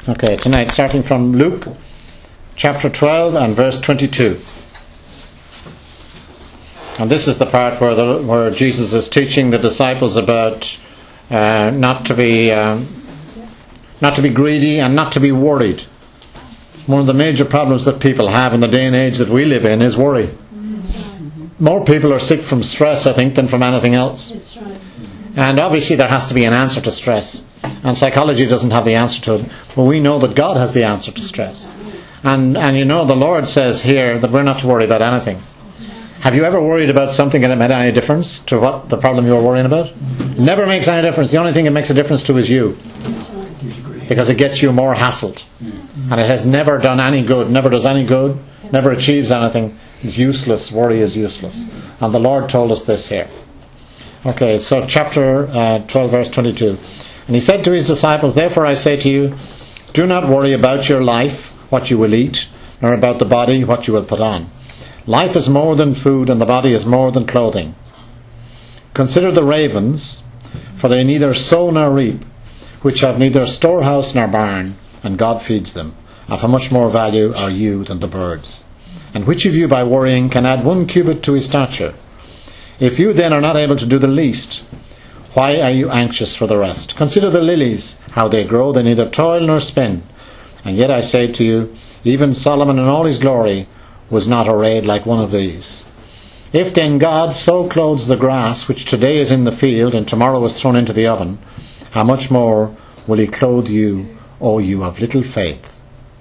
Okay, tonight, starting from Luke chapter 12 and verse 22. And this is the part where Jesus is teaching the disciples about not to be greedy and not to be worried. One of the major problems that people have in the day and age that we live in is worry. More people are sick from stress, I think, than from anything else. That's right. And obviously there has to be an answer to stress. And psychology doesn't have the answer to it. But we know that God has the answer to stress. And you know, the Lord says here that we're not to worry about anything. Have you ever worried about something and it made any difference to what the problem you were worrying about? It never makes any difference. The only thing it makes a difference to is you. Because it gets you more hassled. And it has never done any good, never does any good, never achieves anything. It's useless. Worry is useless. And the Lord told us this here. Okay, so chapter 12, verse 22. And he said to his disciples, "Therefore I say to you, do not worry about your life, what you will eat, nor about the body, what you will put on. Life is more than food, and the body is more than clothing. Consider the ravens, for they neither sow nor reap, which have neither storehouse nor barn, and God feeds them. Of how much more value are you than the birds? And which of you by worrying can add 1 cubit to his stature? If you then are not able to do the least, why are you anxious for the rest? Consider the lilies, how they grow, they neither toil nor spin. And yet I say to you, even Solomon in all his glory was not arrayed like one of these. If then God so clothes the grass, which today is in the field and tomorrow is thrown into the oven, how much more will he clothe you, O you of little faith?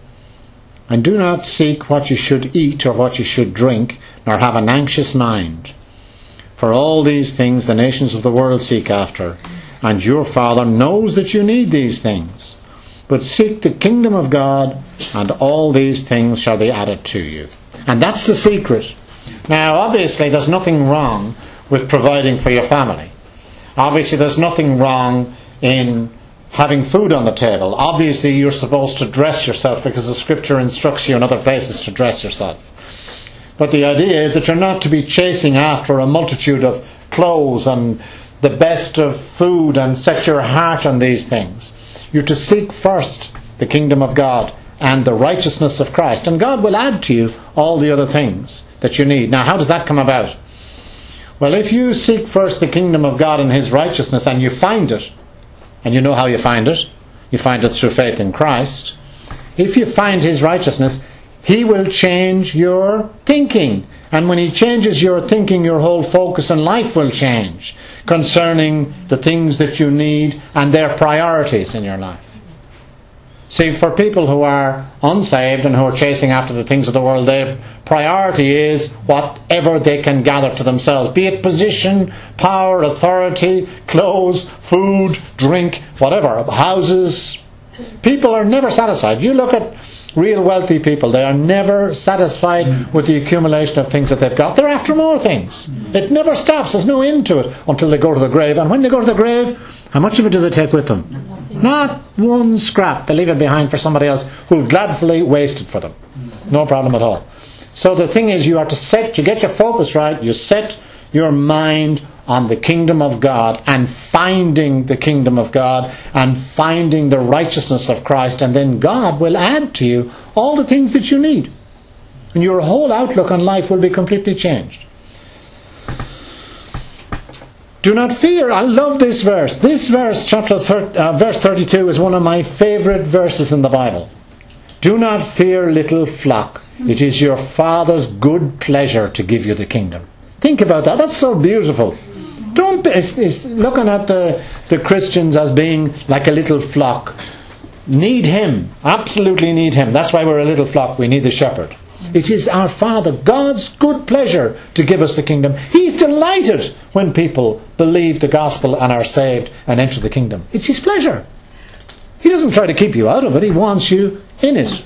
And do not seek what you should eat or what you should drink, nor have an anxious mind. For all these things the nations of the world seek after, and your Father knows that you need these things. But seek the kingdom of God, and all these things shall be added to you." And that's the secret. Now, obviously, there's nothing wrong with providing for your family. Obviously, there's nothing wrong in having food on the table. Obviously, you're supposed to dress yourself because the Scripture instructs you in other places to dress yourself. But the idea is that you're not to be chasing after a multitude of clothes and the best of food and set your heart on these things. You're to seek first the kingdom of God and the righteousness of Christ, and God will add to you all the other things that you need. Now, how does that come about? Well, if you seek first the kingdom of God and his righteousness, and you find it, and you know how you find it through faith in Christ. If you find his righteousness, he will change your thinking. And when he changes your thinking, your whole focus in life will change concerning the things that you need and their priorities in your life. See, for people who are unsaved and who are chasing after the things of the world, their priority is whatever they can gather to themselves, be it position, power, authority, clothes, food, drink, whatever, houses. People are never satisfied. You look at real wealthy people, they are never satisfied with the accumulation of things that they've got. They're after more things. It never stops. There's no end to it until they go to the grave. And when they go to the grave, how much of it do they take with them? Not one scrap. They leave it behind for somebody else who will gladly waste it for them. No problem at all. So the thing is, you get your focus right, you set your mind on the kingdom of God and finding the kingdom of God and finding the righteousness of Christ, and then God will add to you all the things that you need. And your whole outlook on life will be completely changed. Do not fear. I love this verse. This verse, verse 32, is one of my favorite verses in the Bible. Do not fear, little flock. It is your Father's good pleasure to give you the kingdom. Think about that. That's so beautiful. It's looking at the Christians as being like a little flock. Need him. Absolutely need him. That's why we're a little flock. We need the shepherd. It is our Father, God's good pleasure to give us the kingdom. He's delighted when people believe the gospel and are saved and enter the kingdom. It's his pleasure. He doesn't try to keep you out of it. He wants you in it.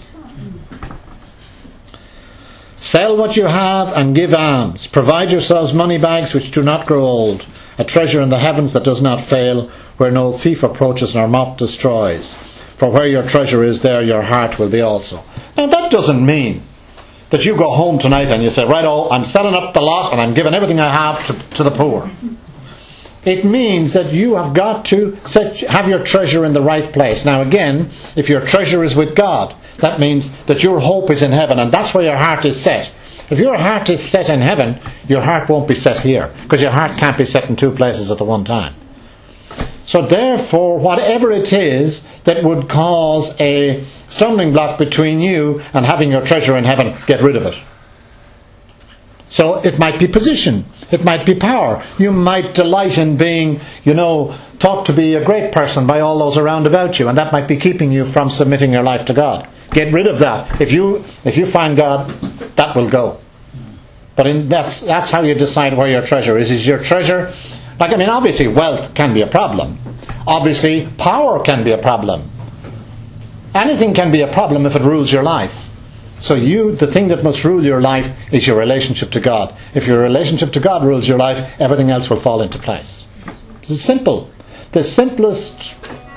Sell what you have and give alms. Provide yourselves money bags which do not grow old, a treasure in the heavens that does not fail, where no thief approaches nor moth destroys. For where your treasure is, there your heart will be also. Now that doesn't mean that you go home tonight and you say, right, I'm selling up the lot and I'm giving everything I have to the poor. It means that you have got to have your treasure in the right place. Now again, if your treasure is with God, that means that your hope is in heaven, and that's where your heart is set. If your heart is set in heaven, your heart won't be set here, because your heart can't be set in two places at the one time. So therefore, whatever it is that would cause a stumbling block between you and having your treasure in heaven, get rid of it. So it might be position, it might be power. You might delight in being, thought to be a great person by all those around about you, and that might be keeping you from submitting your life to God. Get rid of that. If you find God, that will go. But that's how you decide where your treasure is. Is your treasure, obviously wealth can be a problem. Obviously power can be a problem. Anything can be a problem if it rules your life. So the thing that must rule your life is your relationship to God. If your relationship to God rules your life, everything else will fall into place. It's simple. The simplest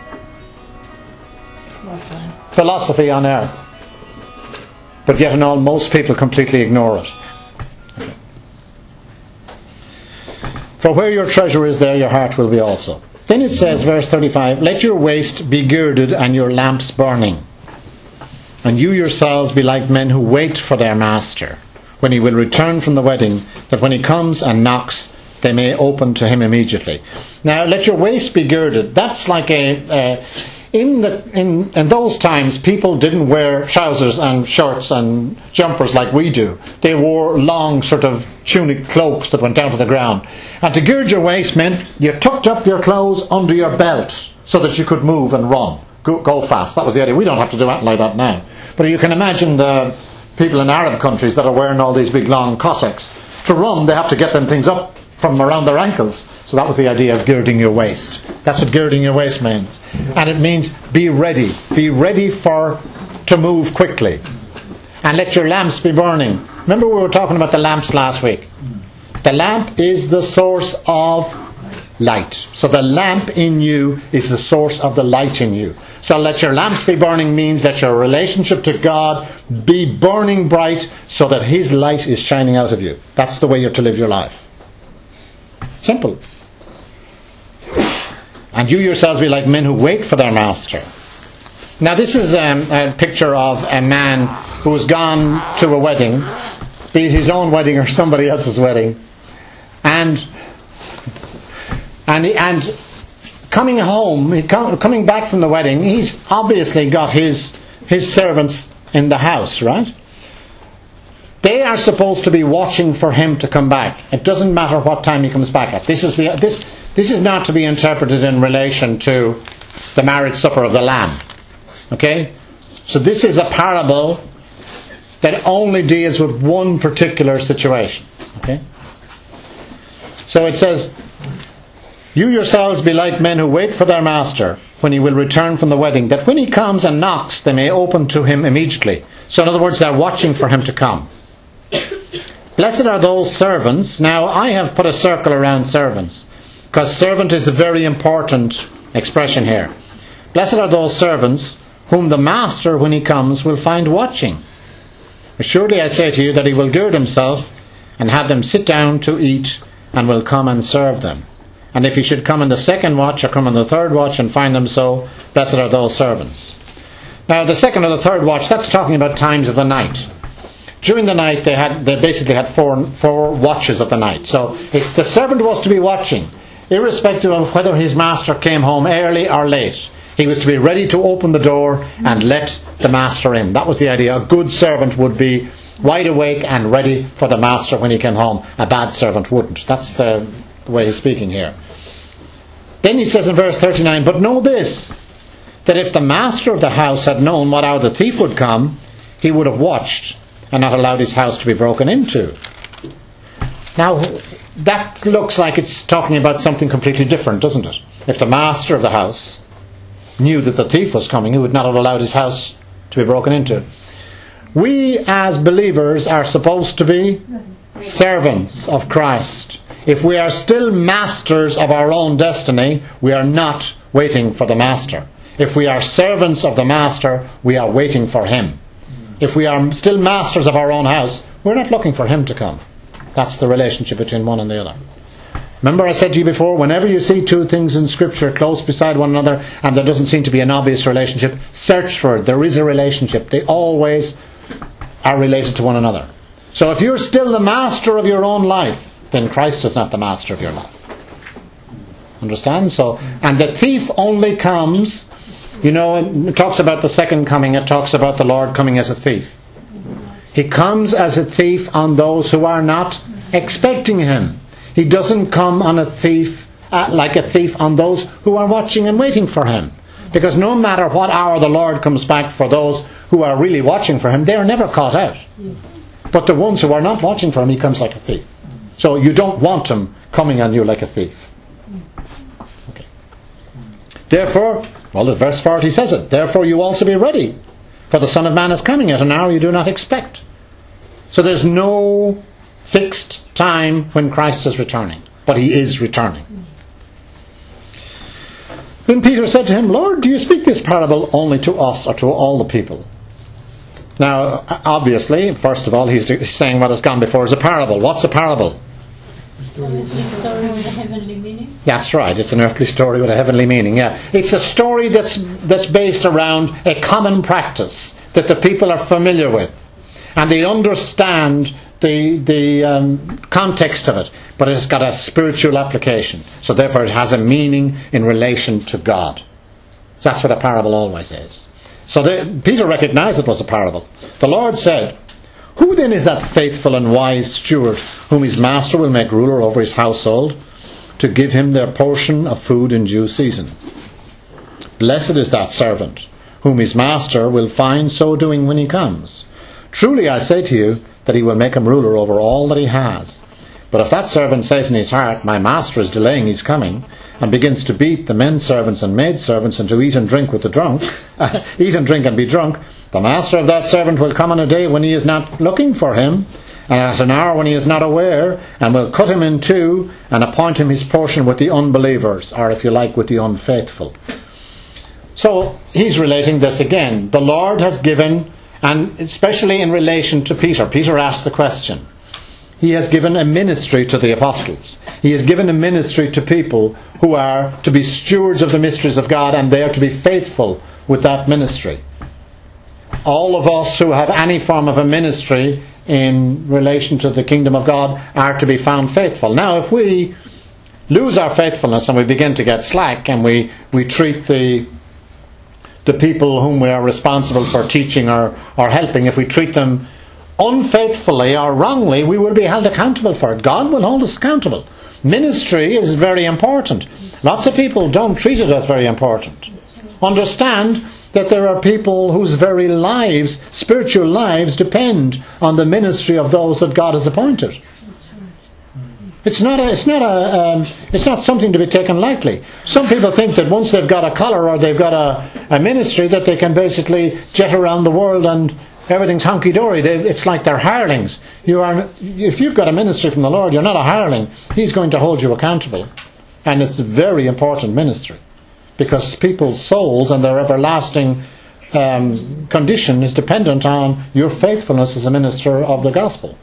philosophy on earth. But yet in all, most people completely ignore it. For where your treasure is, there your heart will be also. Then it says, verse 35, let your waist be girded and your lamps burning. And you yourselves be like men who wait for their master, when he will return from the wedding, that when he comes and knocks, they may open to him immediately. Now, let your waist be girded. That's like in those times, people didn't wear trousers and shirts and jumpers like we do. They wore long sort of tunic cloaks that went down to the ground. And to gird your waist meant you tucked up your clothes under your belt so that you could move and run. Go fast. That was the idea. We don't have to do anything like that now. But you can imagine the people in Arab countries that are wearing all these big long Cossacks. To run, they have to get them things up from around their ankles. So that was the idea of girding your waist. That's what girding your waist means. And it means be ready. Be ready to move quickly. And let your lamps be burning. Remember we were talking about the lamps last week. The lamp is the source of light. So the lamp in you is the source of the light in you. So let your lamps be burning means let your relationship to God be burning bright so that His light is shining out of you. That's the way you're to live your life. Simple. And you yourselves be like men who wait for their master. Now this is a picture of a man who has gone to a wedding, be it his own wedding or somebody else's wedding, and coming home, coming back from the wedding, he's obviously got his servants in the house, right? They are supposed to be watching for him to come back. It doesn't matter what time he comes back at. This is not to be interpreted in relation to the marriage supper of the Lamb. Okay? So this is a parable that only deals with one particular situation. Okay? So it says, you yourselves be like men who wait for their master when he will return from the wedding, that when he comes and knocks, they may open to him immediately. So in other words, they're watching for him to come. Blessed are those servants. Now I have put a circle around servants, because servant is a very important expression here. Blessed are those servants whom the master, when he comes, will find watching. Surely I say to you that he will gird himself and have them sit down to eat, and will come and serve them. And if he should come in the second watch or come in the third watch and find them so, blessed are those servants. Now the second or the third watch, that's talking about times of the night. During the night they basically had four watches of the night. So it's the servant was to be watching, irrespective of whether his master came home early or late. He was to be ready to open the door and let the master in. That was the idea. A good servant would be wide awake and ready for the master when he came home. A bad servant wouldn't. That's the way he's speaking here. Then he says in verse 39, but know this, that if the master of the house had known what hour the thief would come, he would have watched and not allowed his house to be broken into. Now, that looks like it's talking about something completely different, doesn't it? If the master of the house knew that the thief was coming, he would not have allowed his house to be broken into. We as believers are supposed to be servants of Christ. If we are still masters of our own destiny, we are not waiting for the master. If we are servants of the master, we are waiting for him. If we are still masters of our own house, we're not looking for him to come. That's the relationship between one and the other. Remember I said to you before, whenever you see two things in Scripture close beside one another and there doesn't seem to be an obvious relationship, search for it. There is a relationship. They always are related to one another. So if you're still the master of your own life, then Christ is not the master of your life. Understand? So, and the thief only comes, it talks about the second coming, it talks about the Lord coming as a thief. He comes as a thief on those who are not expecting him. He doesn't come on a thief like a thief on those who are watching and waiting for him. Because no matter what hour the Lord comes back for those who are really watching for him, they are never caught out. But the ones who are not watching for him, he comes like a thief. So you don't want him coming on you like a thief. Okay. Therefore, verse 40 says it, therefore you also be ready, for the Son of Man is coming at an hour you do not expect. So there's no fixed time when Christ is returning, but he is returning. Then Peter said to him, Lord, do you speak this parable only to us or to all the people? Now, obviously, first of all, he's saying what has gone before is a parable. What's a parable? Earthly story with a heavenly meaning? That's right, it's an earthly story with a heavenly meaning, yeah. It's a story that's based around a common practice that the people are familiar with. And they understand the context of it, but it's got a spiritual application. So therefore it has a meaning in relation to God. So that's what a parable always is. So Peter recognized it was a parable. The Lord said, who then is that faithful and wise steward whom his master will make ruler over his household to give him their portion of food in due season? Blessed is that servant whom his master will find so doing when he comes. Truly I say to you that he will make him ruler over all that he has. But if that servant says in his heart, my master is delaying his coming, and begins to beat the men servants and maid servants and to eat and drink with the drunk, eat and drink and be drunk, the master of that servant will come on a day when he is not looking for him, and at an hour when he is not aware, and will cut him in two and appoint him his portion with the unbelievers, or if you like, with the unfaithful. So he's relating this again. The Lord has given, and especially in relation to Peter. Peter asked the question. He has given a ministry to the apostles. He has given a ministry to people who are to be stewards of the mysteries of God, and they are to be faithful with that ministry. All of us who have any form of a ministry in relation to the kingdom of God are to be found faithful. Now, if we lose our faithfulness and we begin to get slack and we treat the people whom we are responsible for teaching or helping, if we treat them unfaithfully or wrongly, we will be held accountable for it. God will hold us accountable. Ministry is very important. Lots of people don't treat it as very important. Understand that there are people whose very lives, spiritual lives, depend on the ministry of those that God has appointed. It's not something to be taken lightly. Some people think that once they've got a collar or they've got a ministry that they can basically jet around the world and everything's hunky-dory. It's like they're hirelings. If you've got a ministry from the Lord, you're not a hireling. He's going to hold you accountable. And it's a very important ministry, because people's souls and their everlasting condition is dependent on your faithfulness as a minister of the gospel.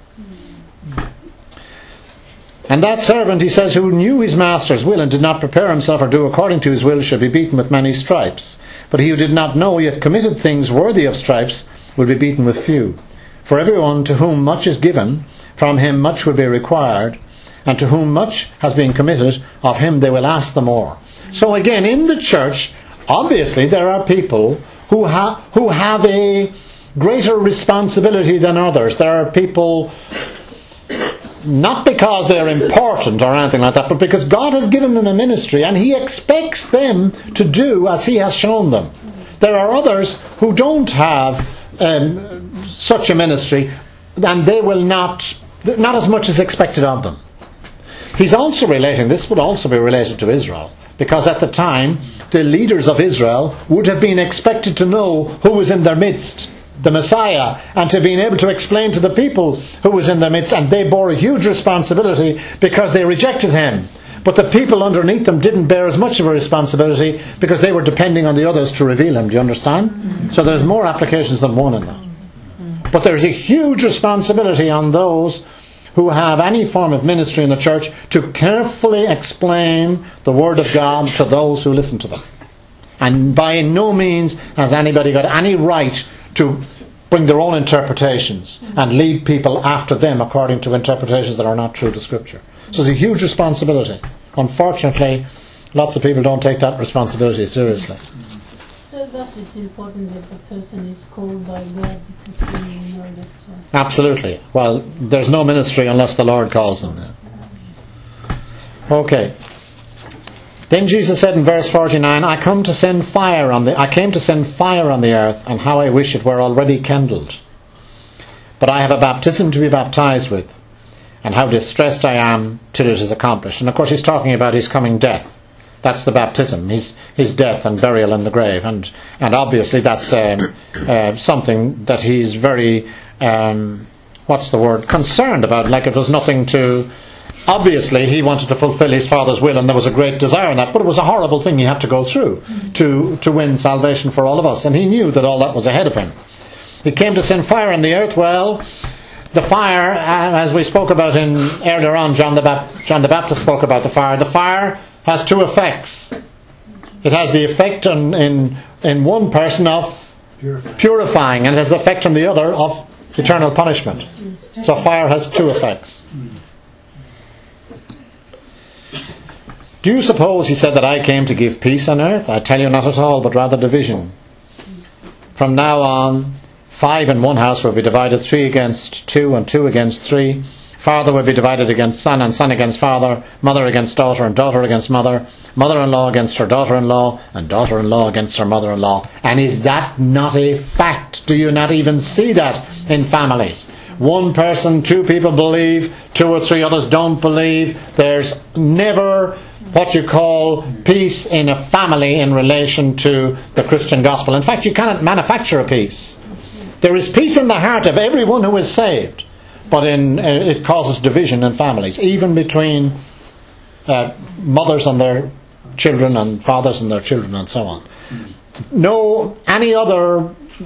And that servant, he says, who knew his master's will and did not prepare himself or do according to his will, shall be beaten with many stripes. But he who did not know, yet committed things worthy of stripes, will be beaten with few. For everyone to whom much is given, from him much will be required, and to whom much has been committed, of him they will ask the more. So again, in the church, obviously there are people who have a greater responsibility than others. There are people, not because they're important or anything like that, but because God has given them a ministry and he expects them to do as he has shown them. There are others who don't have such a ministry, and they will not as much as expected of them. He's also relating, this would also be related to Israel, because at the time the leaders of Israel would have been expected to know who was in their midst, the Messiah, and to be able to explain to the people who was in their midst, and they bore a huge responsibility because they rejected him. But the people underneath them didn't bear as much of a responsibility because they were depending on the others to reveal him. Do you understand? Mm-hmm. So there's more applications than one in that. Mm-hmm. But there's a huge responsibility on those who have any form of ministry in the church to carefully explain the Word of God to those who listen to them. And by no means has anybody got any right to bring their own interpretations and lead people after them according to interpretations that are not true to Scripture. So it's a huge responsibility. Unfortunately, lots of people don't take that responsibility seriously. Thus it's important that the person is called by God, because they know that... Absolutely. Well, there's no ministry unless the Lord calls them. Okay. Then Jesus said in verse 49, I came to send fire on the earth, and how I wish it were already kindled. But I have a baptism to be baptized with, and how distressed I am till it is accomplished. And of course he's talking about his coming death. That's the baptism, his death and burial in the grave. And obviously that's something that he's very, concerned about. Like it was nothing to... Obviously he wanted to fulfill his Father's will, and there was a great desire in that, but it was a horrible thing he had to go through to win salvation for all of us. And he knew that all that was ahead of him. He came to send fire on the earth. Well, the fire, as we spoke about earlier on, John the Baptist spoke about the fire. The fire has two effects. It has the effect in one person of purifying, and it has the effect on the other of eternal punishment. So fire has two effects. Do you suppose, he said, that I came to give peace on earth? I tell you, not at all, but rather division. From now on, 5 in one house will be divided, 3 against 2, and 2 against 3. Father will be divided against son, and son against father, mother against daughter, and daughter against mother, mother-in-law against her daughter-in-law, and daughter-in-law against her mother-in-law. And is that not a fact? Do you not even see that in families? One person, 2 people believe, 2 or 3 others don't believe. There's never what you call peace in a family in relation to the Christian gospel. In fact, you cannot manufacture a peace. There is peace in the heart of everyone who is saved, but it causes division in families, even between mothers and their children and fathers and their children and so on. No, any other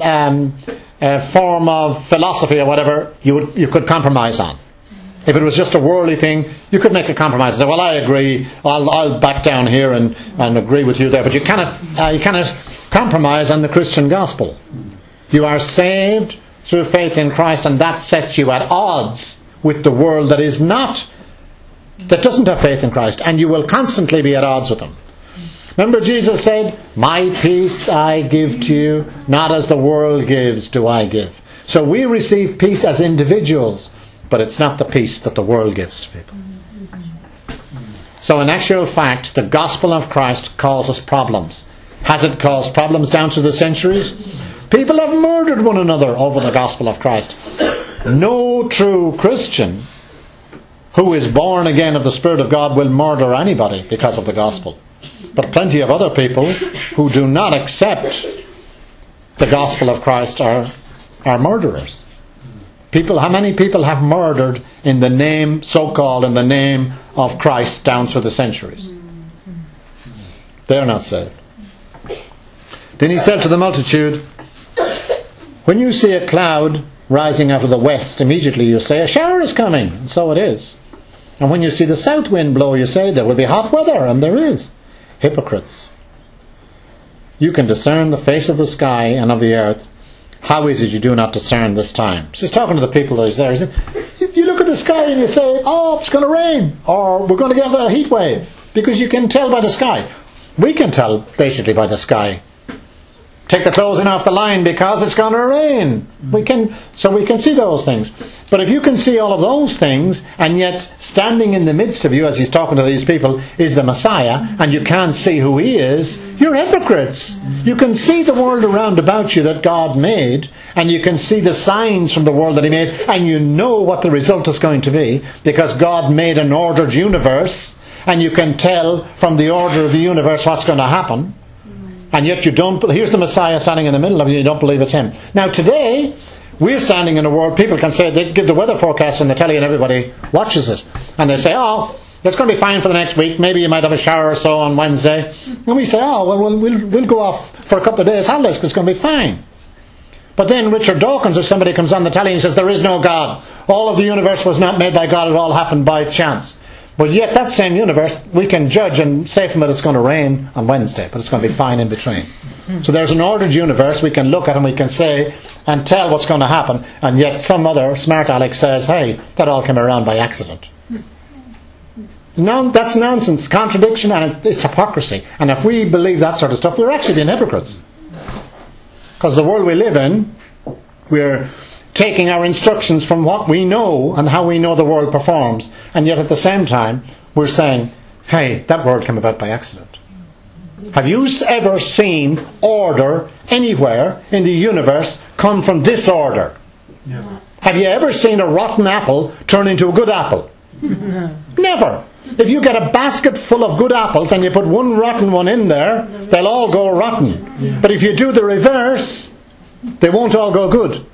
form of philosophy or whatever you could compromise on. If it was just a worldly thing, you could make a compromise and say, well, I agree, I'll back down here and agree with you there. But you cannot compromise on the Christian gospel. You are saved through faith in Christ, and that sets you at odds with the world that doesn't have faith in Christ, and you will constantly be at odds with them. Remember, Jesus said, my peace I give to you, not as the world gives do I give. So we receive peace as individuals, but it's not the peace that the world gives to people. So in actual fact, the gospel of Christ causes problems. Has it caused problems down through the centuries? People have murdered one another over the gospel of Christ. No true Christian who is born again of the Spirit of God will murder anybody because of the gospel. But plenty of other people who do not accept the gospel of Christ are murderers. How many people have murdered in the name, so-called in the name of Christ down through the centuries? They're not saved. Then he said to the multitude, when you see a cloud rising out of the west, immediately you say, a shower is coming, and so it is. And when you see the south wind blow, you say, there will be hot weather, and there is. Hypocrites. You can discern the face of the sky and of the earth. How is it you do not discern this time? So he's talking to the people that he's there. He said, you look at the sky and you say, oh, it's going to rain, or we're going to get a heat wave, because you can tell by the sky. We can tell basically by the sky. Take the clothing off the line because it's going to rain. We can see those things. But if you can see all of those things, and yet standing in the midst of you as he's talking to these people is the Messiah, and you can't see who he is, you're hypocrites. You can see the world around about you that God made, and you can see the signs from the world that he made, and you know what the result is going to be, because God made an ordered universe, and you can tell from the order of the universe what's going to happen. And yet you don't. Here's the Messiah standing in the middle of you. You don't believe it's him. Now today, we're standing in a world. People can say, they give the weather forecast on the telly, and everybody watches it, and they say, "Oh, it's going to be fine for the next week. Maybe you might have a shower or so on Wednesday." And we say, "Oh, well, we'll go off for a couple of days holidays because it's going to be fine." But then Richard Dawkins or somebody comes on the telly and says there is no God. All of the universe was not made by God. It all happened by chance. But yet that same universe, we can judge and say from it it's going to rain on Wednesday, but it's going to be fine in between. So there's an ordered universe we can look at and we can say and tell what's going to happen. And yet some other smart aleck says, hey, that all came around by accident. No, that's nonsense, contradiction, and it's hypocrisy. And if we believe that sort of stuff, we're actually being hypocrites. Because the world we live in, we're taking our instructions from what we know and how we know the world performs, and yet at the same time we're saying, hey, that world came about by accident. Have you ever seen order anywhere in the universe come from disorder? Never. Have you ever seen a rotten apple turn into a good apple? Never. If you get a basket full of good apples and you put one rotten one in there, they'll all go rotten. But if you do the reverse, they won't all go good.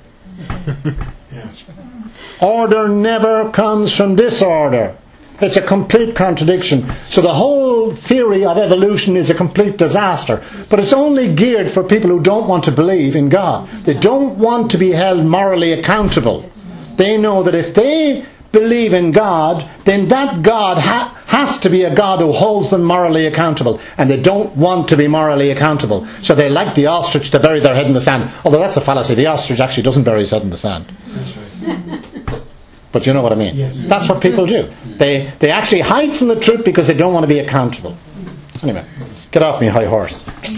Order never comes from disorder. It's a complete contradiction. So the whole theory of evolution is a complete disaster. But it's only geared for people who don't want to believe in God. They don't want to be held morally accountable. They know that if they believe in God, then that God has to be a God who holds them morally accountable. And they don't want to be morally accountable. So they, like the ostrich, they bury their head in the sand. Although that's a fallacy. The ostrich actually doesn't bury his head in the sand. That's right. But you know what I mean. Yes. That's what people do. They actually hide from the truth because they don't want to be accountable. Anyway, get off me high horse. You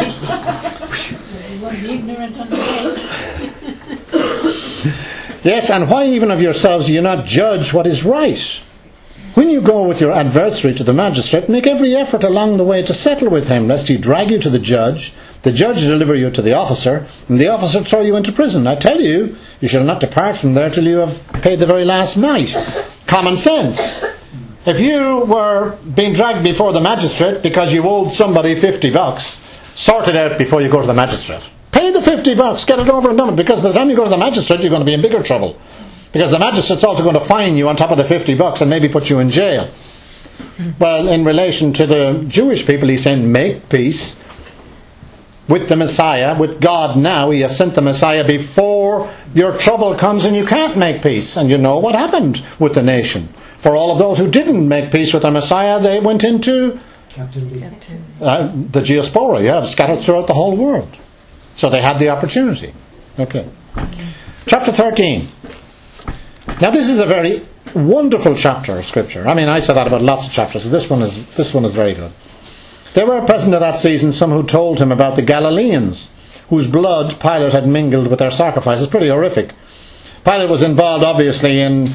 won't be ignorant on the way. Yes, and why even of yourselves do you not judge what is right? When you go with your adversary to the magistrate, make every effort along the way to settle with him, lest he drag you to the judge deliver you to the officer, and the officer throw you into prison. I tell you, you shall not depart from there till you have paid the very last mite. Common sense. If you were being dragged before the magistrate because you owed somebody $50, sort it out before you go to the magistrate. Pay the $50, get it over and done with, because by the time you go to the magistrate, you're going to be in bigger trouble. Because the magistrate's also going to fine you on top of the $50 and maybe put you in jail. Well, in relation to the Jewish people, he's saying, make peace with the Messiah, with God now. He has sent the Messiah before your trouble comes and you can't make peace. And you know what happened with the nation. For all of those who didn't make peace with the Messiah, they went into the diaspora, scattered throughout the whole world. So they had the opportunity. Okay. Chapter 13. Now this is a very wonderful chapter of Scripture. I mean, I said that about lots of chapters, but this one is very good. There were present at that season some who told him about the Galileans, whose blood Pilate had mingled with their sacrifices. Pretty horrific. Pilate was involved, obviously, in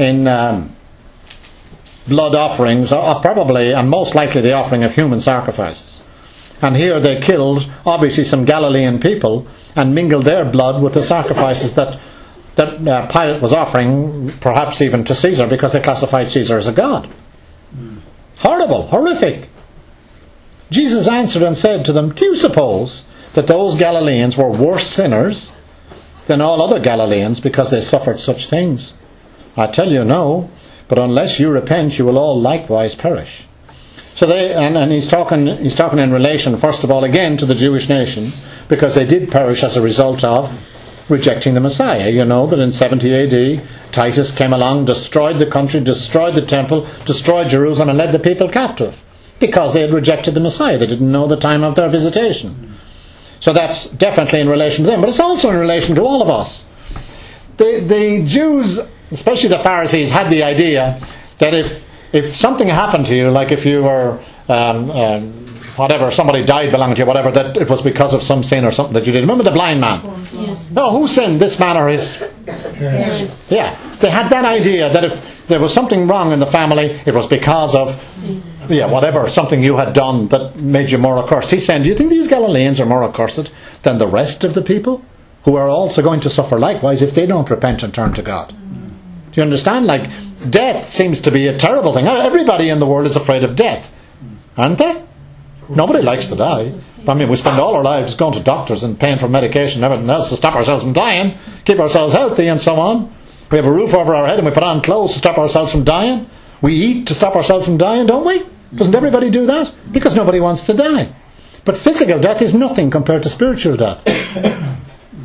blood offerings, probably and most likely the offering of human sacrifices. And here they killed, obviously, some Galilean people and mingled their blood with the sacrifices that Pilate was offering, perhaps even to Caesar, because they classified Caesar as a god. Horrible, horrific. Jesus answered and said to them, do you suppose that those Galileans were worse sinners than all other Galileans because they suffered such things? I tell you, no. But unless you repent, you will all likewise perish. So he's talking in relation, first of all, again to the Jewish nation, because they did perish as a result of rejecting the Messiah. You know that in 70 AD, Titus came along, destroyed the country, destroyed the temple, destroyed Jerusalem, and led the people captive because they had rejected the Messiah. They didn't know the time of their visitation. So that's definitely in relation to them, but it's also in relation to all of us. The Jews, especially the Pharisees, had the idea that if something happened to you, like if you were whatever, somebody died belonging to you, whatever, that it was because of some sin or something that you did. Remember the blind man? Yes. No, who sinned, this man or his? Yes. Yeah, they had that idea that if there was something wrong in the family, it was because of whatever, something you had done that made you more accursed. He's saying, do you think these Galileans are more accursed than the rest of the people who are also going to suffer likewise if they don't repent and turn to God? Do you understand? Like, death seems to be a terrible thing. Everybody in the world is afraid of death, aren't they? Nobody likes to die. I mean, we spend all our lives going to doctors and paying for medication and everything else to stop ourselves from dying, keep ourselves healthy and so on. We have a roof over our head and we put on clothes to stop ourselves from dying. We eat to stop ourselves from dying, don't we? Doesn't everybody do that? Because nobody wants to die. But physical death is nothing compared to spiritual death.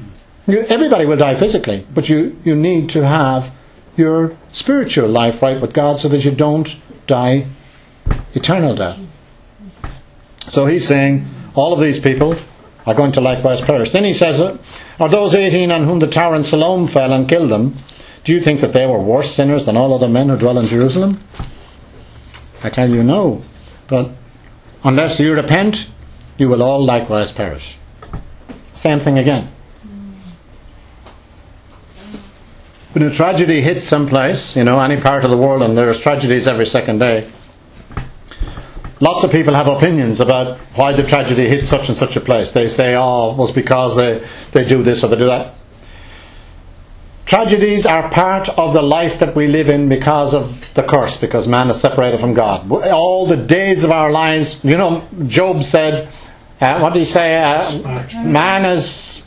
Everybody will die physically, but you need to have your spiritual life right with God so that you don't die eternal death. So he's saying all of these people are going to likewise perish. Then he says, are those 18 on whom the tower in Siloam fell and killed them, do you think that they were worse sinners than all other men who dwell in Jerusalem? I tell you no. But unless you repent, you will all likewise perish. Same thing again. When a tragedy hits someplace, any part of the world, and there's tragedies every second day, lots of people have opinions about why the tragedy hit such and such a place. They say, it was because they do this or they do that. Tragedies are part of the life that we live in because of the curse, because man is separated from God. All the days of our lives, Job said, what did he say? Man is...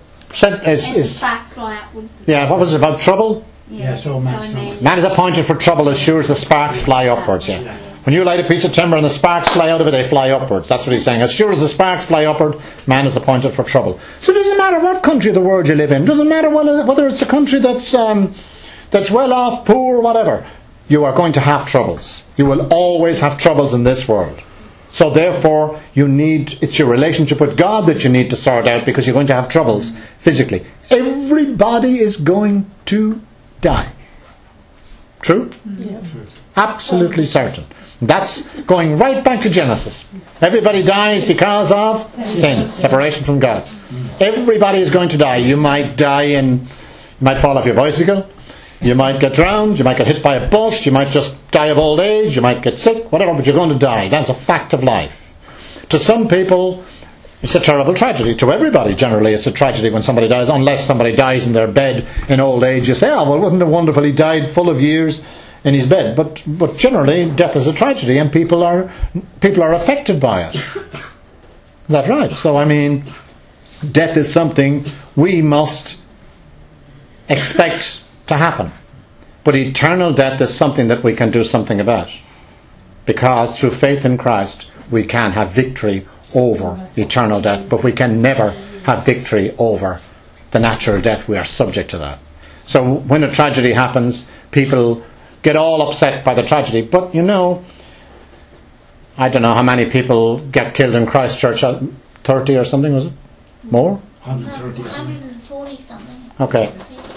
sparks fly upwards. Yeah, what was it about trouble? Yeah, so much. Man is appointed for trouble as sure as the sparks fly upwards. Yeah. When you light a piece of timber and the sparks fly out of it, they fly upwards. That's what he's saying. As sure as the sparks fly upward, man is appointed for trouble. So it doesn't matter what country of the world you live in. It doesn't matter whether it's a country that's well off, poor, whatever. You are going to have troubles. You will always have troubles in this world. So therefore, it's your relationship with God that you need to sort out, because you're going to have troubles physically. Everybody is going to die. True? Yes. Absolutely certain. That's going right back to Genesis. Everybody dies because of sin, separation from God. Everybody is going to die. You might fall off your bicycle, you might get drowned, you might get hit by a bus, you might just die of old age, you might get sick, whatever, but you're going to die. That's a fact of life. To some people, it's a terrible tragedy. To everybody, generally, it's a tragedy when somebody dies, unless somebody dies in their bed in old age. You say, wasn't it wonderful, he died full of years in his bed. But generally, death is a tragedy, and people are affected by it. Is that right? So, death is something we must expect to happen. But eternal death is something that we can do something about. Because through faith in Christ, we can have victory over eternal death, but we can never have victory over the natural death. We are subject to that. So when a tragedy happens, people get all upset by the tragedy. But I don't know how many people get killed in Christchurch. 30 or something, was it? More? 140 something. Okay.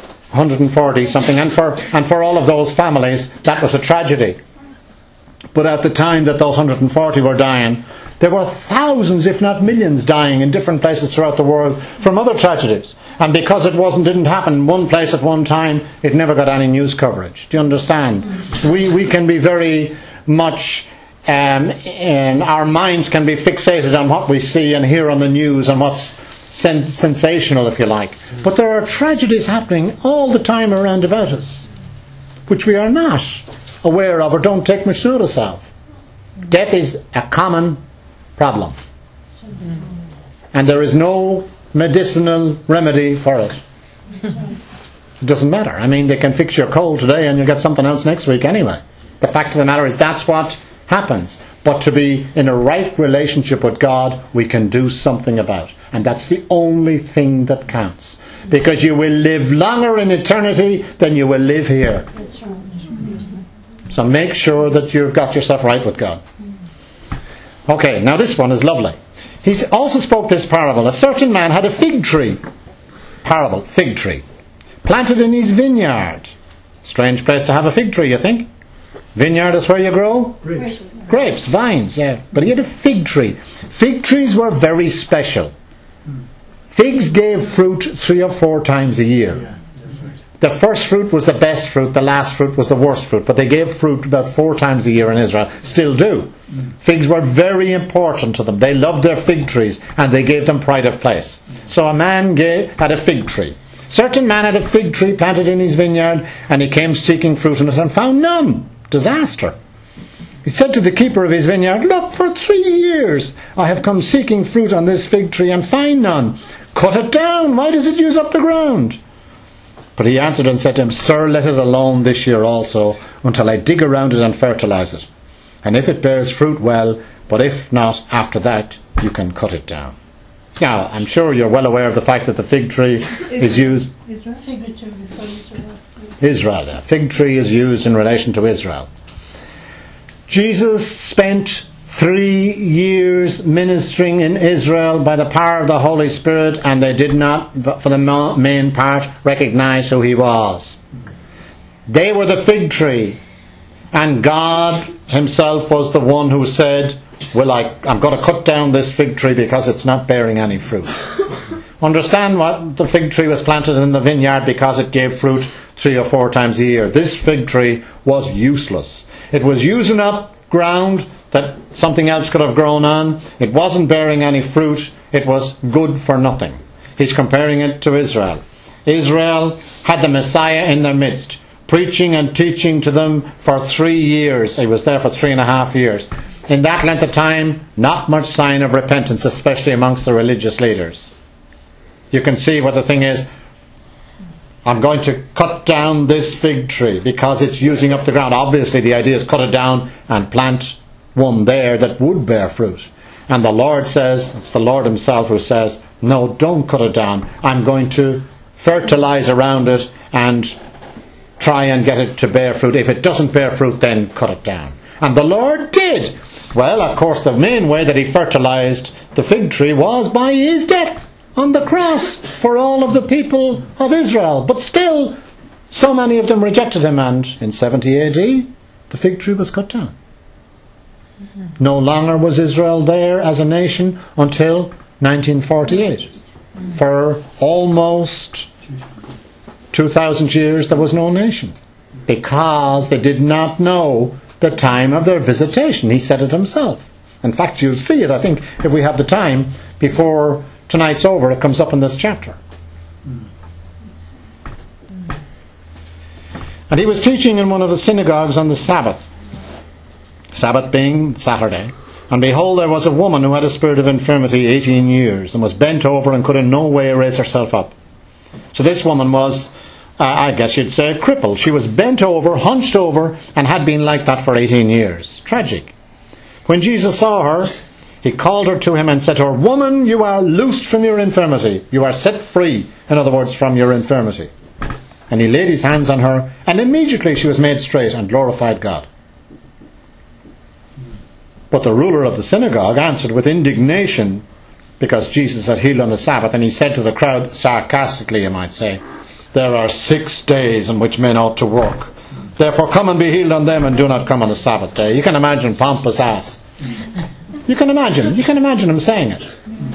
140 something. And for all of those families, that was a tragedy. But at the time that those 140 were dying, there were thousands, if not millions, dying in different places throughout the world from other tragedies. And because it didn't happen in one place at one time, it never got any news coverage. Do you understand? We can be very much, and our minds can be fixated on what we see and hear on the news and what's sensational, if you like. But there are tragedies happening all the time around about us, which we are not aware of or don't take much notice of. Death is a common problem, and there is no medicinal remedy for it. It doesn't matter. They can fix your cold today and you'll get something else next week anyway. The fact of the matter is that's what happens. But to be in a right relationship with God, we can do something about. And that's the only thing that counts. Because you will live longer in eternity than you will live here. That's right. So make sure that you've got yourself right with God. Okay, now this one is lovely. He also spoke this parable. A certain man had a fig tree. Parable, fig tree. Planted in his vineyard. Strange place to have a fig tree, you think? Vineyard is where you grow? Grapes, vines, yeah. But he had a fig tree. Fig trees were very special. Figs gave fruit 3 or 4 times a year. The first fruit was the best fruit, the last fruit was the worst fruit. But they gave fruit about 4 times a year in Israel. Still do. Figs were very important to them. They loved their fig trees and they gave them pride of place. So a man had a fig tree. Certain man had a fig tree planted in his vineyard, and he came seeking fruit in it and found none. Disaster. He said to the keeper of his vineyard, "Look, for 3 years I have come seeking fruit on this fig tree and find none. Cut it down. Why does it use up the ground?" But he answered and said to him, "Sir, let it alone this year also, until I dig around it and fertilize it. And if it bears fruit, well, but if not, after that, you can cut it down." Now, I'm sure you're well aware of the fact that the fig tree is used... Figuratively for Israel. Israel. A fig tree is used in relation to Israel. Jesus spent 3 years ministering in Israel by the power of the Holy Spirit, and they did not, for the main part, recognize who he was. They were the fig tree, and God himself was the one who said, well, I'm going to cut down this fig tree because it's not bearing any fruit. Understand what the fig tree was planted in the vineyard because it gave fruit 3 or 4 times a year. This fig tree was useless. It was using up ground that something else could have grown on. It wasn't bearing any fruit. It was good for nothing. He's comparing it to Israel. Israel had the Messiah in their midst, preaching and teaching to them for 3 years. He was there for 3.5 years. In that length of time, not much sign of repentance, especially amongst the religious leaders. You can see what the thing is. I'm going to cut down this fig tree because it's using up the ground. Obviously the idea is cut it down and plant one there that would bear fruit. And the Lord says, it's the Lord himself who says, no, don't cut it down. I'm going to fertilize around it and try and get it to bear fruit. If it doesn't bear fruit, then cut it down. And the Lord did. Well, of course, the main way that he fertilized the fig tree was by his death on the cross for all of the people of Israel. But still, so many of them rejected him, and in 70 AD, the fig tree was cut down. No longer was Israel there as a nation until 1948. For almost 2,000 years there was no nation, because they did not know the time of their visitation. He said it himself. In fact, you'll see it, I think, if we have the time, before tonight's over, it comes up in this chapter. And he was teaching in one of the synagogues on the Sabbath being Saturday. And behold, there was a woman who had a spirit of infirmity 18 years, and was bent over and could in no way raise herself up. So this woman was, I guess you'd say, crippled. She was bent over, hunched over, and had been like that for 18 years. Tragic. When Jesus saw her, he called her to him and said to her, "Woman, you are loosed from your infirmity. You are set free," in other words, from your infirmity. And he laid his hands on her, and immediately she was made straight and glorified God. But the ruler of the synagogue answered with indignation, because Jesus had healed on the Sabbath, and he said to the crowd, sarcastically you might say, "There are 6 days in which men ought to work. Therefore come and be healed on them, and do not come on the Sabbath day." You can imagine pompous ass. You can imagine him saying it.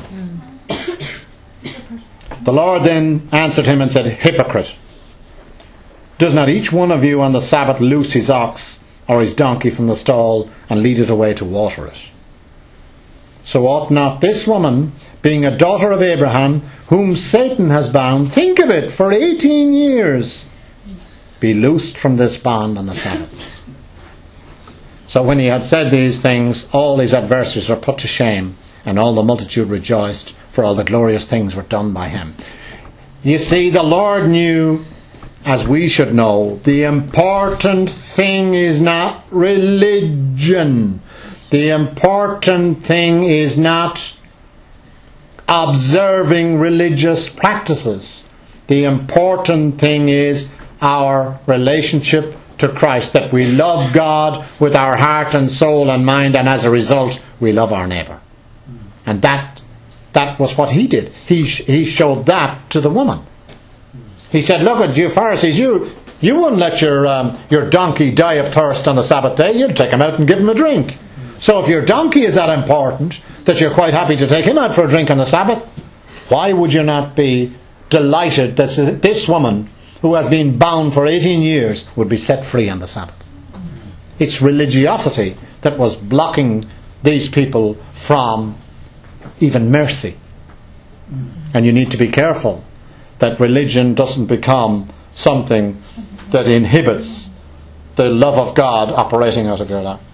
The Lord then answered him and said, "Hypocrite, does not each one of you on the Sabbath loose his ox or his donkey from the stall and lead it away to water it? So ought not this woman, being a daughter of Abraham, whom Satan has bound, think of it, for 18 years, be loosed from this bond on the Sabbath?" So when he had said these things, all his adversaries were put to shame, and all the multitude rejoiced, for all the glorious things were done by him. You see, the Lord knew, as we should know, the important thing is not religion. The important thing is not observing religious practices. The important thing is our relationship to Christ, that we love God with our heart and soul and mind, and as a result we love our neighbour. And that was what he did. He showed that to the woman. He said, "Look at you Pharisees, you wouldn't let your donkey die of thirst on the Sabbath day. You'd take him out and give him a drink. So if your donkey is that important that you're quite happy to take him out for a drink on the Sabbath, why would you not be delighted that this woman, who has been bound for 18 years, would be set free on the Sabbath?" It's religiosity that was blocking these people from even mercy. And you need to be careful that religion doesn't become something that inhibits the love of God operating out of your life.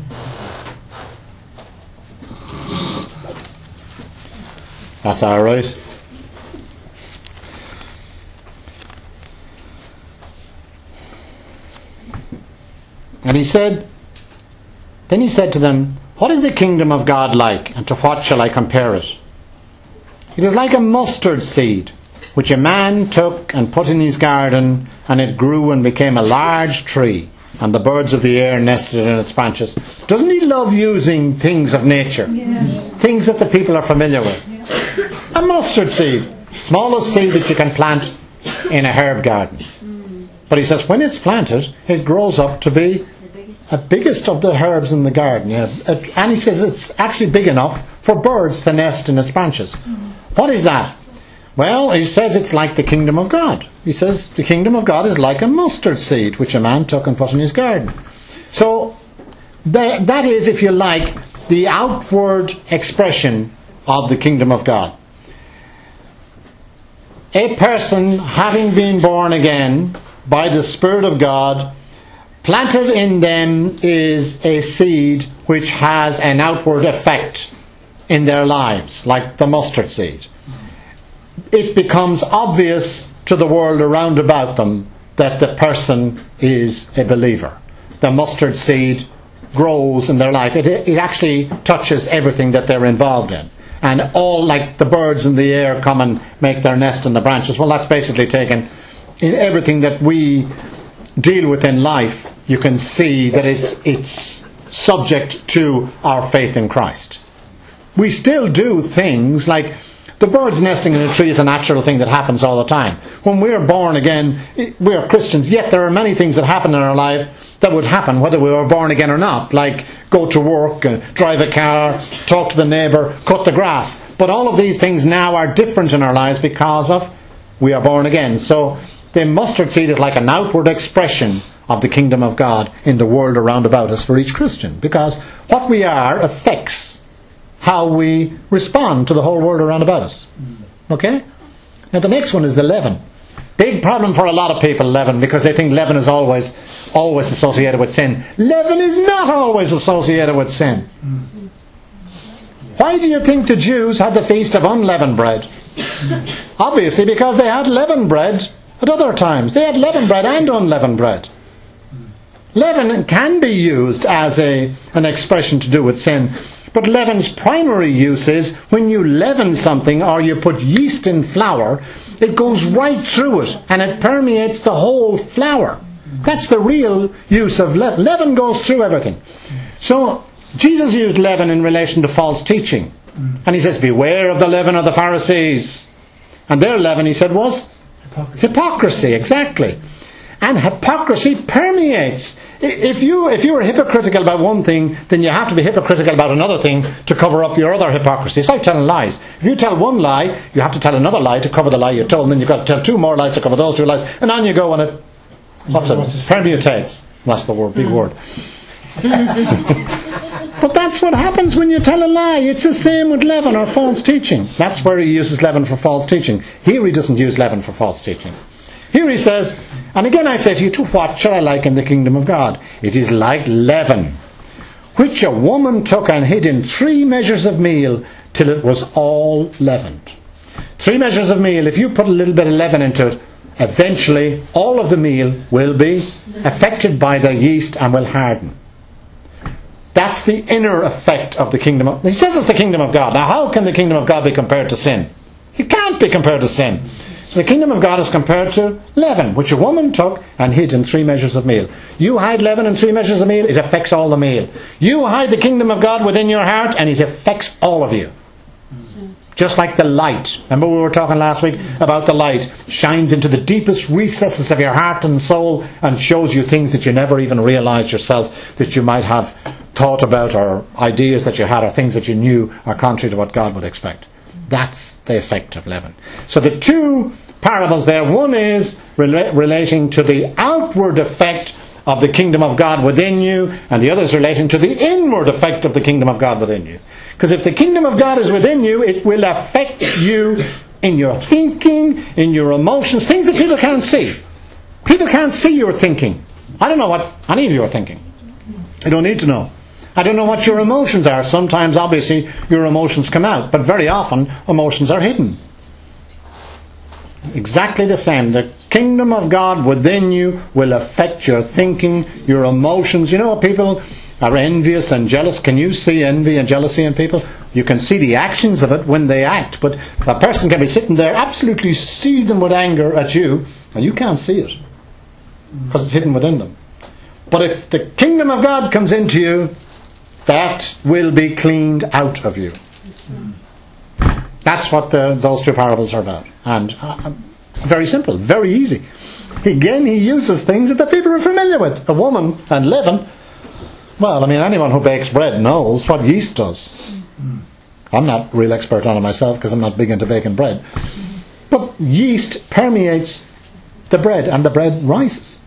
That's all right. And he said to them, "What is the kingdom of God like, and to what shall I compare it? It is like a mustard seed, which a man took and put in his garden, and it grew and became a large tree, and the birds of the air nested in its branches. Doesn't he love using things of nature? Things that the people are familiar with. A mustard seed, smallest seed that you can plant in a herb garden. But he says when it's planted, it grows up to be the biggest of the herbs in the garden. Yeah. And he says it's actually big enough for birds to nest in its branches. What is that? Well, he says it's like the kingdom of God. He says the kingdom of God is like a mustard seed which a man took and put in his garden. So that is, if you like, the outward expression of the kingdom of God. A person having been born again by the Spirit of God, planted in them is a seed which has an outward effect in their lives, like the mustard seed. It becomes obvious to the world around about them that the person is a believer. The mustard seed grows in their life. It actually touches everything that they're involved in. And all, like the birds in the air come and make their nest in the branches. Well, that's basically taken in everything that we deal with in life. You can see that it's subject to our faith in Christ. We still do things like the birds nesting in a tree is a natural thing that happens all the time. When we're born again, we are Christians, yet there are many things that happen in our life that would happen whether we were born again or not, like go to work, drive a car, talk to the neighbour, cut the grass. But all of these things now are different in our lives because of we are born again. So the mustard seed is like an outward expression of the kingdom of God in the world around about us for each Christian, because what we are affects how we respond to the whole world around about us. Okay? Now the next one is the leaven. Big problem for a lot of people, leaven, because they think leaven is always associated with sin. Leaven is not always associated with sin. Why do you think the Jews had the feast of unleavened bread? Obviously because they had leavened bread at other times. They had leavened bread and unleavened bread. Leaven can be used as an expression to do with sin. But leaven's primary use is when you leaven something or you put yeast in flour, it goes right through it and it permeates the whole flour. That's the real use of leaven. Leaven goes through everything. So Jesus used leaven in relation to false teaching. And he says, beware of the leaven of the Pharisees. And their leaven, he said, was hypocrisy, exactly. And hypocrisy permeates. If you are hypocritical about one thing, then you have to be hypocritical about another thing to cover up your other hypocrisy. It's like telling lies. If you tell one lie, you have to tell another lie to cover the lie you told, and then you've got to tell two more lies to cover those two lies, and on you go, and it permutates. That's the word, big word. But that's what happens when you tell a lie. It's the same with leaven or false teaching. That's where he uses leaven for false teaching. Here he doesn't use leaven for false teaching. Here he says, and again I say to you, to what shall I liken the kingdom of God? It is like leaven, which a woman took and hid in 3 measures of meal till it was all leavened. 3 measures of meal, if you put a little bit of leaven into it, eventually all of the meal will be affected by the yeast and will harden. That's the inner effect of the kingdom of... He says it's the kingdom of God. Now how can the kingdom of God be compared to sin? It can't be compared to sin. So the kingdom of God is compared to leaven, which a woman took and hid in 3 measures of meal. You hide leaven in 3 measures of meal, it affects all the meal. You hide the kingdom of God within your heart, and it affects all of you. Just like the light. Remember we were talking last week about the light. Shines into the deepest recesses of your heart and soul and shows you things that you never even realized yourself that you might have thought about, or ideas that you had, or things that you knew are contrary to what God would expect. That's the effect of leaven. So the 2 parables there, one is relating to the outward effect of the kingdom of God within you, and the other is relating to the inward effect of the kingdom of God within you. Because if the kingdom of God is within you, it will affect you in your thinking, in your emotions, things that people can't see. People can't see your thinking. I don't know what any of you are thinking. I don't need to know. I don't know what your emotions are. Sometimes, obviously, your emotions come out, but very often, emotions are hidden. Exactly the same. The kingdom of God within you will affect your thinking, your emotions. You know, people are envious and jealous. Can you see envy and jealousy in people? You can see the actions of it when they act, but a person can be sitting there absolutely seething with anger at you, and you can't see it because it's hidden within them. But if the kingdom of God comes into you, that will be cleaned out of you. That's what those two parables are about. And very simple, very easy. Again, he uses things that the people are familiar with. A woman and leaven. Well, I mean, anyone who bakes bread knows what yeast does. I'm not a real expert on it myself because I'm not big into baking bread. But yeast permeates the bread and the bread rises.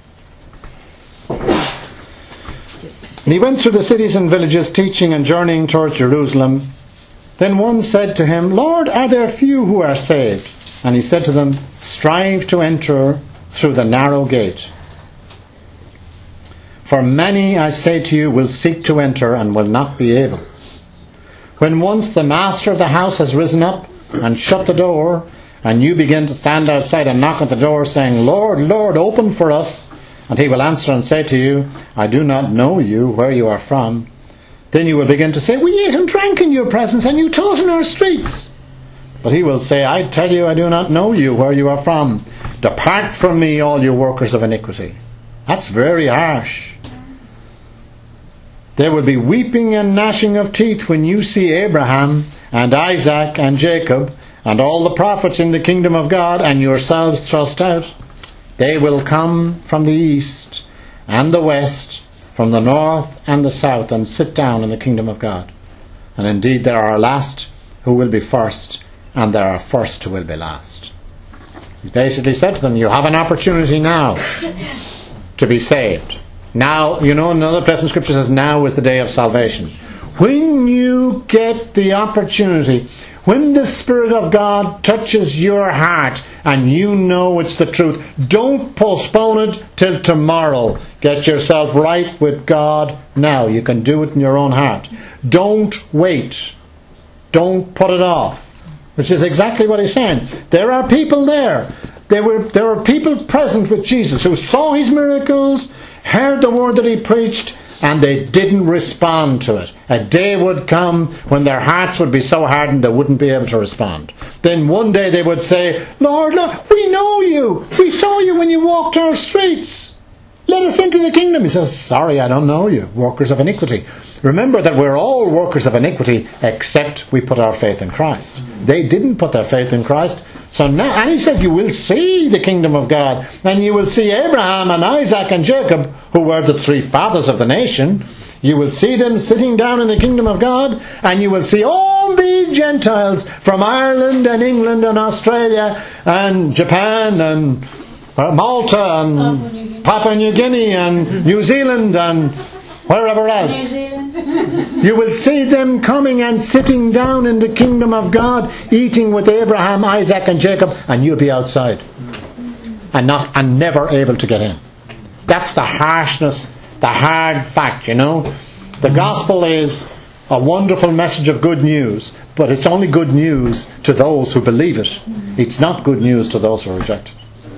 And he went through the cities and villages, teaching and journeying towards Jerusalem. Then one said to him, Lord, are there few who are saved? And he said to them, strive to enter through the narrow gate. For many, I say to you, will seek to enter and will not be able. When once the master of the house has risen up and shut the door, and you begin to stand outside and knock at the door, saying, Lord, Lord, open for us, and he will answer and say to you, I do not know you, where you are from. Then you will begin to say, we ate and drank in your presence, and you taught in our streets. But he will say, I tell you, I do not know you, where you are from. Depart from me, all you workers of iniquity. That's very harsh. There will be weeping and gnashing of teeth when you see Abraham and Isaac and Jacob and all the prophets in the kingdom of God and yourselves thrust out. They will come from the east and the west, from the north and the south, and sit down in the kingdom of God. And indeed there are last who will be first, and there are first who will be last. He basically said to them, you have an opportunity now to be saved. Now, you know, another place in Scripture says, now is the day of salvation. When you get the opportunity, when the Spirit of God touches your heart and you know it's the truth, don't postpone it till tomorrow. Get yourself right with God now. You can do it in your own heart. Don't wait. Don't put it off. Which is exactly what he's saying. There are people there. There were people present with Jesus who saw his miracles, heard the word that he preached, and they didn't respond to it. A day would come when their hearts would be so hardened they wouldn't be able to respond. Then one day they would say, Lord, we know you. We saw you when you walked our streets. Let us into the kingdom. He says, sorry, I don't know you, workers of iniquity. Remember that we're all workers of iniquity except we put our faith in Christ. They didn't put their faith in Christ. So now, and he said, you will see the kingdom of God, and you will see Abraham and Isaac and Jacob, who were the three fathers of the nation. You will see them sitting down in the kingdom of God, and you will see all these Gentiles from Ireland and England and Australia and Japan and Malta and Papua New Guinea and New Zealand and wherever else. You will see them coming and sitting down in the kingdom of God, eating with Abraham, Isaac and Jacob, and you'll be outside and never able to get in. That's the harshness, the hard fact, you know. The gospel is a wonderful message of good news, but it's only good news to those who believe it. It's not good news to those who reject it.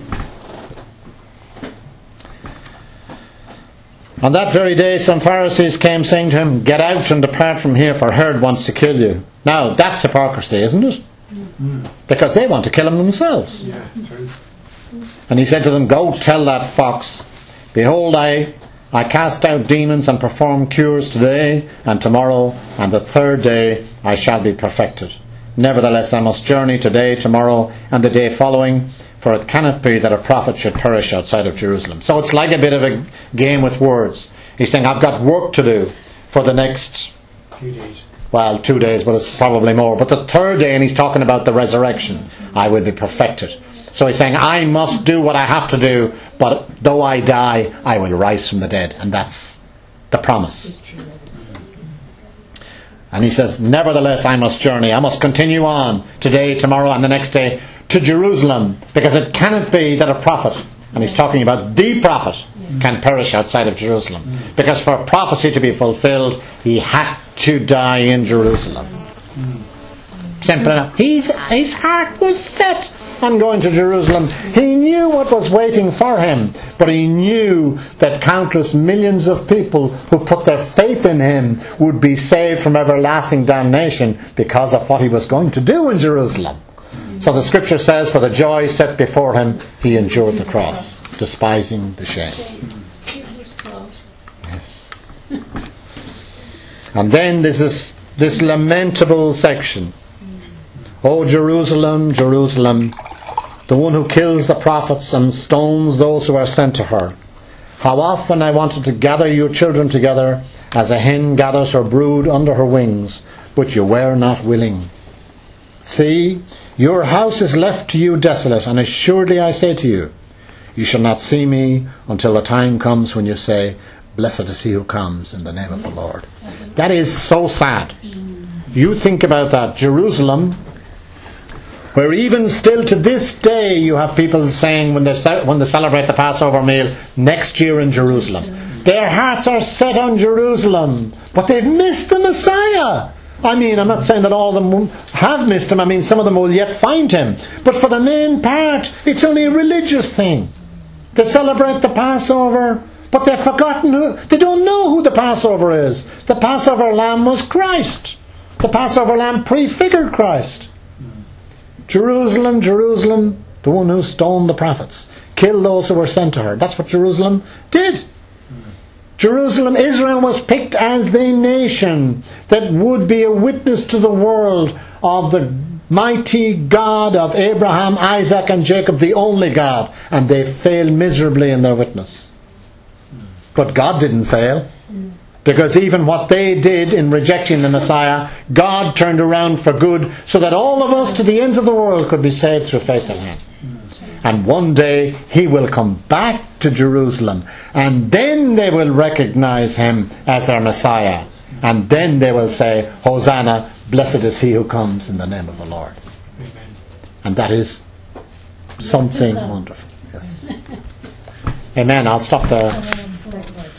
On that very day some Pharisees came saying to him, get out and depart from here, for Herod wants to kill you. Now that's hypocrisy, isn't it? Because they want to kill him themselves. Yeah, true. And he said to them, go tell that fox, behold, I cast out demons and perform cures today and tomorrow, and the third day I shall be perfected. Nevertheless I must journey today, tomorrow, and the day following, for it cannot be that a prophet should perish outside of Jerusalem. So it's like a bit of a game with words. He's saying, I've got work to do for the next 2 days. Well, 2 days, but it's probably more. But the third day, and he's talking about the resurrection, I will be perfected. So he's saying, I must do what I have to do, but though I die, I will rise from the dead. And that's the promise. And he says, nevertheless, I must journey. I must continue on today, tomorrow, and the next day to Jerusalem, because it cannot be that a prophet, and he's talking about the prophet, can perish outside of Jerusalem. Because for prophecy to be fulfilled, he had to die in Jerusalem. Simple enough. His heart was set on going to Jerusalem. He knew what was waiting for him, but he knew that countless millions of people who put their faith in him would be saved from everlasting damnation because of what he was going to do in Jerusalem. So the scripture says, for the joy set before him, he endured the cross, despising the shame. Yes. And then this lamentable section. O Jerusalem, Jerusalem, the one who kills the prophets and stones those who are sent to her. How often I wanted to gather your children together as a hen gathers her brood under her wings, but you were not willing. See, your house is left to you desolate, and assuredly I say to you, you shall not see me until the time comes when you say, blessed is he who comes in the name of the Lord. That is so sad. You think about that. Jerusalem, where even still to this day you have people saying when they celebrate the Passover meal, next year in Jerusalem. Their hearts are set on Jerusalem, but they've missed the Messiah. I mean, I'm not saying that all of them have missed him. I mean, some of them will yet find him. But for the main part, it's only a religious thing. They celebrate the Passover, but they've forgotten they don't know who the Passover is. The Passover lamb was Christ. The Passover lamb prefigured Christ. Jerusalem, Jerusalem, the one who stoned the prophets, killed those who were sent to her. That's what Jerusalem did. Jerusalem, Israel was picked as the nation that would be a witness to the world of the mighty God of Abraham, Isaac and Jacob, the only God. And they failed miserably in their witness. But God didn't fail. Because even what they did in rejecting the Messiah, God turned around for good so that all of us to the ends of the world could be saved through faith in him. And one day he will come back to Jerusalem, and then they will recognize him as their Messiah. And then they will say, Hosanna, blessed is he who comes in the name of the Lord. Amen. And that is something wonderful. Yes. Amen. I'll stop there.